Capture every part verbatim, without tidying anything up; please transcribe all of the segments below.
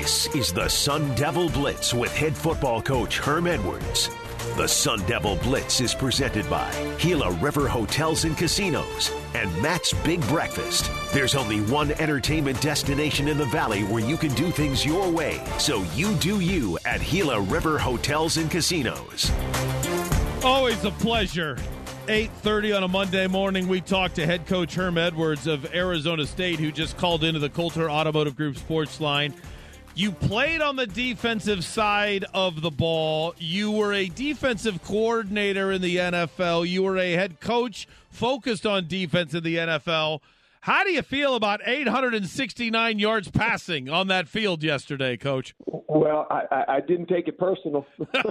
This is the Sun Devil Blitz with head football coach Herm Edwards. The Sun Devil Blitz is presented by Gila River Hotels and Casinos and Matt's Big Breakfast. There's only one entertainment destination in the Valley where you can do things your way, so you do you at Gila River Hotels and Casinos. Always a pleasure. eight thirty on a Monday morning, we talk to head coach Herm Edwards of Arizona State, who just called into the Coulter Automotive Group sports line. You played on the defensive side of the ball. You were a defensive coordinator in the N F L. You were a head coach focused on defense in the N F L. How do you feel about eight hundred sixty-nine yards passing on that field yesterday, Coach? Well, I, I, I didn't take it personal.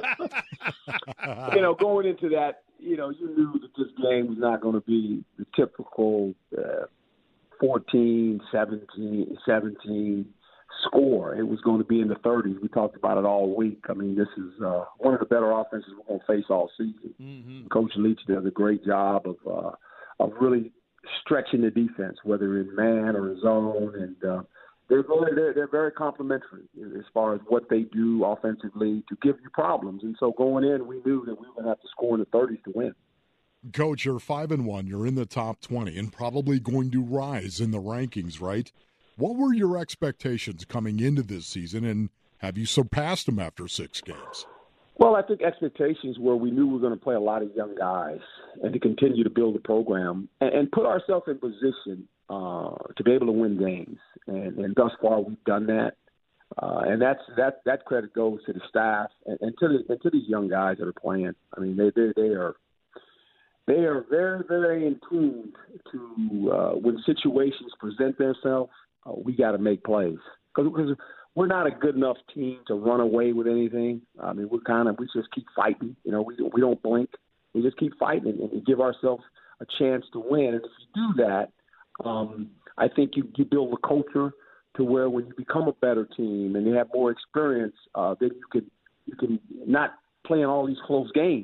You know, going into that, you know, you knew that this game was not going to be the typical uh, fourteen, seventeen, seventeen score. It was going to be in the thirties. We talked about it all week. I mean, this is uh, one of the better offenses we're going to face all season. Mm-hmm. Coach Leach does a great job of uh, of really stretching the defense, whether in man or in zone, and uh, they're very they're, they're very complimentary as far as what they do offensively to give you problems. And so going in, we knew that we were going to have to score in the thirties to win. Coach, you're five and one. You're in the top twenty, and probably going to rise in the rankings, right? What were your expectations coming into this season, and have you surpassed them after six games? Well, I think expectations were we knew we were going to play a lot of young guys and to continue to build the program and, and put ourselves in position uh, to be able to win games. And, and thus far, we've done that. Uh, and that's that that credit goes to the staff and, and to the, and to these young guys that are playing. I mean, they they, they are they are very very in tune to uh, when situations present themselves. Uh, we got to make plays because we're not a good enough team to run away with anything. I mean, we're kind of we just keep fighting. You know, we we don't blink. We just keep fighting and, and give ourselves a chance to win. And if you do that, um, I think you, you build a culture to where when you become a better team and you have more experience, uh, then you can you can not play in all these close games.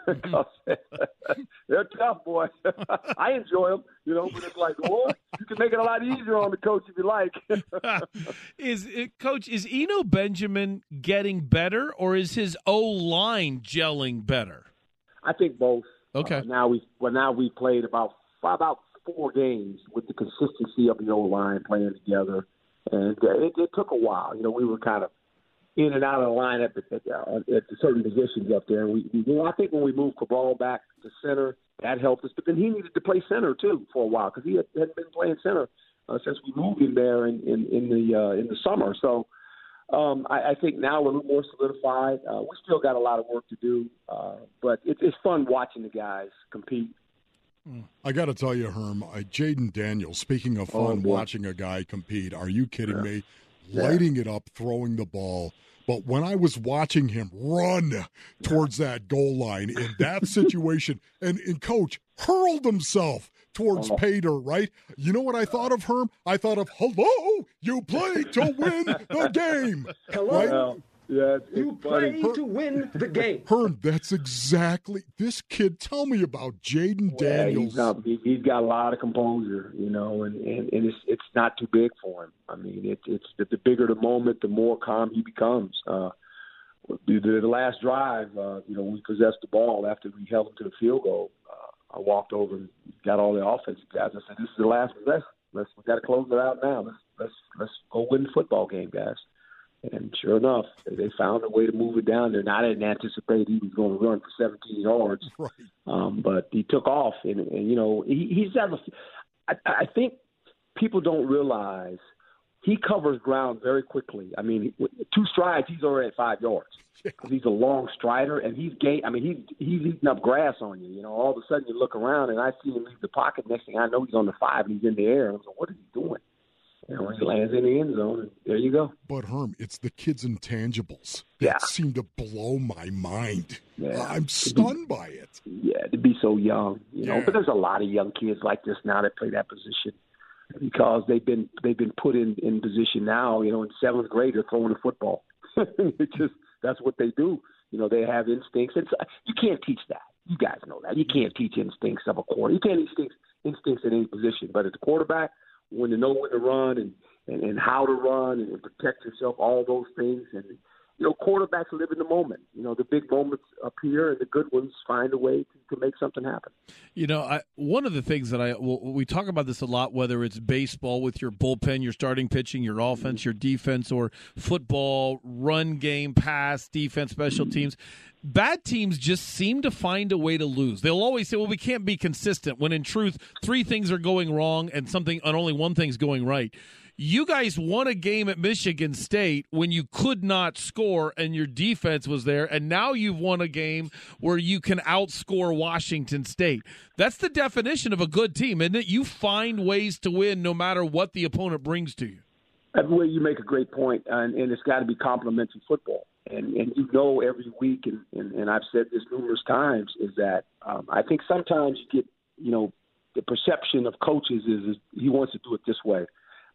They're tough, boy. I enjoy them, you know, but it's like, oh, you can make it a lot easier on the coach if you like. Is it, Coach, is Eno Benjamin getting better, or is his O-line gelling better? I think both. Okay. Uh, now we well now we played about about four games with the consistency of the O-line playing together, and uh, it, it took a while. You know, we were kind of in and out of the lineup at, at, uh, at certain positions up there. And we, we, you know, I think when we moved Cabral back to center, that helped us. But then he needed to play center too for a while because he had, hadn't been playing center uh, since we moved him there in in, in the uh, in the summer. So um, I, I think now we're a little more solidified. Uh, we still got a lot of work to do, uh, but it, it's fun watching the guys compete. I got to tell you, Herm, uh, Jaden Daniels, speaking of fun, oh, watching a guy compete, are you kidding yeah. me? Yeah. Lighting it up, throwing the ball. But when I was watching him run towards that goal line in that situation, and, and Coach hurled himself towards oh. Pater, right? You know what I thought of, Herm? I thought of, hello, you played to win the game. Hello. Right? Well, yeah, it's, you it's funny. play to win the game. Herm, that's exactly this kid. Tell me about Jaden yeah, Daniels. He's, not, he, he's got a lot of composure, you know, and, and, and it's it's not too big for him. I mean, it, it's the, the bigger the moment, the more calm he becomes. Uh, the, the last drive, uh, you know, we possessed the ball after we held him to the field goal. Uh, I walked over and got all the offensive guys. I said, "This is the last possession. Let's we got to close it out now. Let's let's let's go win the football game, guys." And sure enough, they found a way to move it down there. And I didn't anticipate he was going to run for seventeen yards, right. um, but he took off. And, and you know, he, he's got a, I, I think people don't realize he covers ground very quickly. I mean, two strides, he's already at five yards. Because he's a long strider, and he's gay. I mean, he's he's eating up grass on you. You know, all of a sudden you look around, and I see him leave the pocket. Next thing I know, he's on the five, and he's in the air. And I'm like, what is he doing? You know, he lands in the end zone, and there you go. But, Herm, it's the kid's intangibles that yeah. seem to blow my mind. Yeah. I'm stunned by it. Yeah, to be so young, you know. Yeah. But there's a lot of young kids like this now that play that position because they've been they've been put in, in position now. You know, in seventh grade, they're throwing the football. It's just that's what they do. You know, they have instincts. It's, you can't teach that. You guys know that. You can't teach instincts of a quarter. You can't teach instincts, instincts at any position. But at the quarterback, when to know when to run and, and, and how to run and protect yourself, all those things. And, you know, quarterbacks live in the moment. You know, the big moments appear and the good ones find a way to, to make something happen. You know, I, one of the things that I well, we talk about this a lot, whether it's baseball with your bullpen, your starting pitching, your offense, your defense, or football, run game, pass, defense, special teams. Bad teams just seem to find a way to lose. They'll always say, well, we can't be consistent, when in truth, three things are going wrong and something and only one thing's going right. You guys won a game at Michigan State when you could not score and your defense was there, and now you've won a game where you can outscore Washington State. That's the definition of a good team, isn't it? You find ways to win no matter what the opponent brings to you. That's where you make a great point, and, and it's got to be complementary football. And, and you know every week, and, and, and I've said this numerous times, is that um, I think sometimes you get, you know, the perception of coaches is, is he wants to do it this way.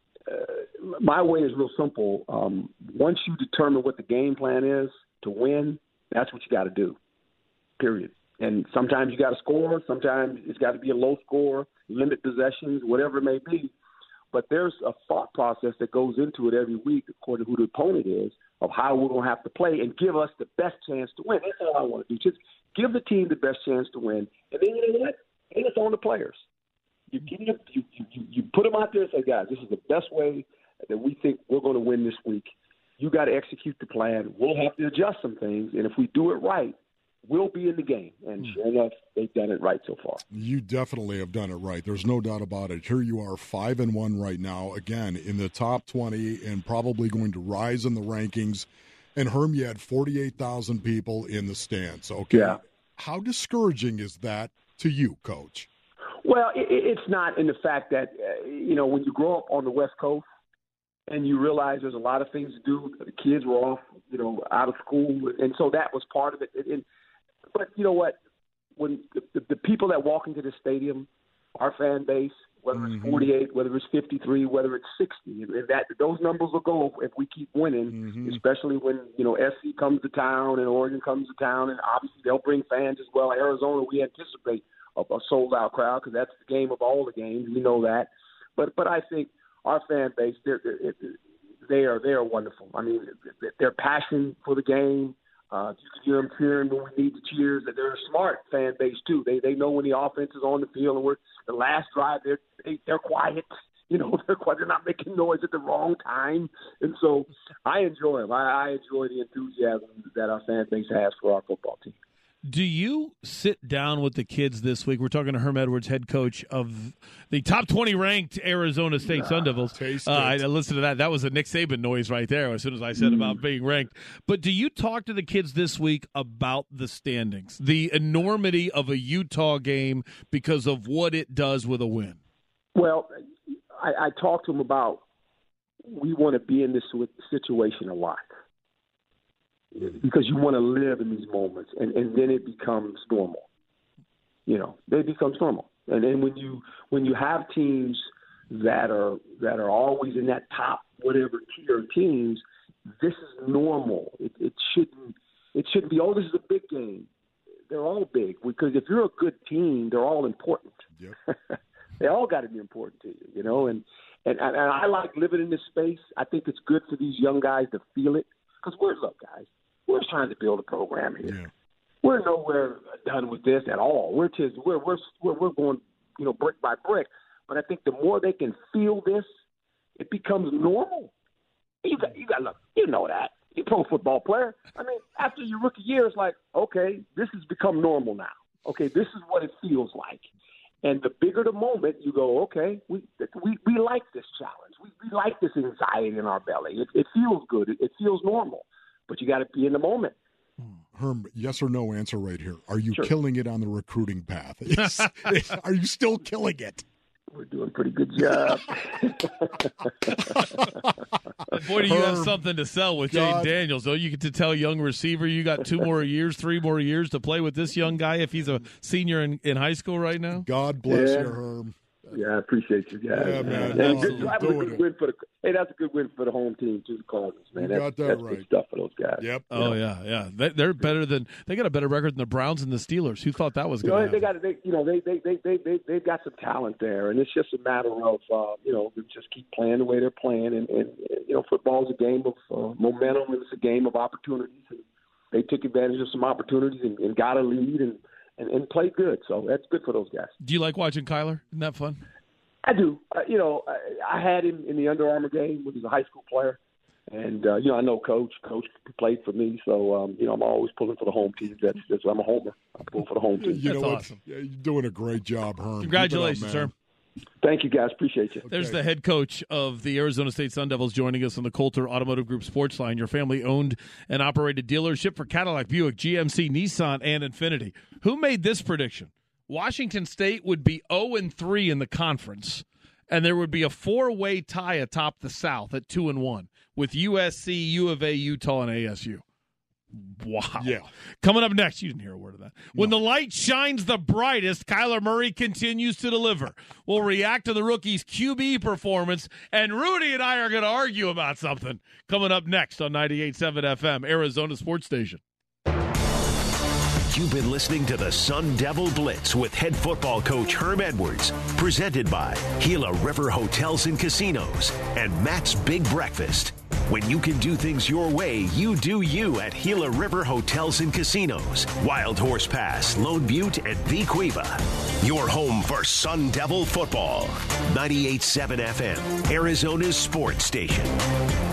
Uh, my way is real simple. Um, once you determine what the game plan is to win, that's what you got to do, period. And sometimes you got to score. Sometimes it's got to be a low score, limit possessions, whatever it may be. But there's a thought process that goes into it every week, according to who the opponent is, of how we're going to have to play and give us the best chance to win. That's all I want to do. Just give the team the best chance to win. And then you know what? And it's on the players. You, you, you, you, you put them out there and say, guys, this is the best way that we think we're going to win this week. You got to execute the plan. We'll have to adjust some things. And if we do it right, we'll be in the game. And sure enough, they've done it right so far. You definitely have done it right. There's no doubt about it. Here you are, five and one right now, again, in the top twenty and probably going to rise in the rankings. And Herm, you had forty-eight thousand people in the stands. Okay. Yeah. How discouraging is that to you, Coach? Well, it, it's not in the fact that, uh, you know, when you grow up on the West Coast and you realize there's a lot of things to do, the kids were off, you know, out of school. And so that was part of it. And, but you know what? When the, the people that walk into the stadium, our fan base, whether it's forty-eight, whether it's fifty-three, whether it's sixty, and that those numbers will go if we keep winning, mm-hmm. especially when, you know, S C comes to town and Oregon comes to town, and obviously they'll bring fans as well. Arizona, we anticipate a, a sold-out crowd because that's the game of all the games. We know that. But but I think our fan base, they're, they're, they are they are wonderful. I mean, their passion for the game. Uh, you can hear them cheering when we need the cheers. They're a smart fan base too. They they know when the offense is on the field and we're the last drive. They're they, they're quiet. You know, they're quiet. They're not making noise at the wrong time. And so I enjoy them. I, I enjoy the enthusiasm that our fan base has for our football team. Do you sit down with the kids this week? We're talking to Herm Edwards, head coach of the top twenty ranked Arizona State nah, Sun Devils. Uh, I listened to that. That was a Nick Saban noise right there as soon as I said mm. about being ranked. But do you talk to the kids this week about the standings, the enormity of a Utah game because of what it does with a win? Well, I, I talk to them about we want to be in this situation a lot. Because you want to live in these moments, and, and then it becomes normal. You know, it becomes normal. And then when you when you have teams that are that are always in that top whatever tier of teams, this is normal. It, it shouldn't it shouldn't be. Oh, this is a big game. They're all big because if you're a good team, they're all important. Yep. They all got to be important to you. You know, and, and and I like living in this space. I think it's good for these young guys to feel it because we're look, guys. We're trying to build a program here. Yeah. We're nowhere done with this at all. We're just we're we're we're going, you know, brick by brick. But I think the more they can feel this, it becomes normal. You got you got look, you know that. You're a pro football player. I mean, after your rookie year, it's like, okay, this has become normal now. Okay, this is what it feels like. And the bigger the moment, you go, okay, we we, we like this challenge. We, we like this anxiety in our belly. It, it feels good. It, it feels normal. But you got to be in the moment. Herm, yes or no answer right here. Are you sure. killing it on the recruiting path? It's, it's, are you still killing it? We're doing a pretty good job. Boy, do you Herm, have something to sell with God. Jane Daniels, though. You get to tell young receiver you got two more years, three more years to play with this young guy if he's a senior in, in high school right now. God bless yeah. you, Herm. Yeah, I appreciate you guys. Yeah, man. And No, good, that was a good win for the, hey, that's a good win for the home team, too, the Cardinals, man. You that's got that that's right. good stuff for those guys. Yep. Oh, yeah, yeah. They, they're better than – they got a better record than the Browns and the Steelers. Who thought that was You going know, to they happen? got, they, you know, they, they, they, they, they, they've got some talent there, and it's just a matter of, uh, you know, they just keep playing the way they're playing. And, and you know, football is a game of uh, momentum, and it's a game of opportunities. And they took advantage of some opportunities and, and got a lead and, and, and played good. So that's good for those guys. Do you like watching Kyler? Isn't that fun? I do. Uh, you know, I, I had him in the Under Armour game when he was a high school player. And, uh, you know, I know Coach. Coach played for me. So, um, you know, I'm always pulling for the home team. That's, that's I'm a homer. I pull for the home team. You know That's what? awesome. Yeah, you're doing a great job, Herm. Congratulations, Keep it up, sir. Thank you, guys. Appreciate you. There's Okay. the head coach of the Arizona State Sun Devils joining us on the Coulter Automotive Group Sports Line, your family-owned and operated dealership for Cadillac, Buick, G M C, Nissan, and Infiniti. Who made this prediction? Washington State would be oh and three in the conference, and there would be a four-way tie atop the South at two and one with U S C, U of A, Utah, and A S U. Wow. Yeah. Coming up next, you didn't hear a word of that. When the light shines the brightest, Kyler Murray continues to deliver. We'll react to the rookie's Q B performance, and Rudy and I are going to argue about something. Coming up next on ninety-eight point seven F M, Arizona Sports Station. You've been listening to the Sun Devil Blitz with head football coach Herm Edwards, presented by Gila River Hotels and Casinos and Matt's Big Breakfast. When you can do things your way, you do you at Gila River Hotels and Casinos, Wild Horse Pass, Lone Butte, and Vequeva. Your home for Sun Devil football. ninety-eight point seven F M, Arizona's sports station.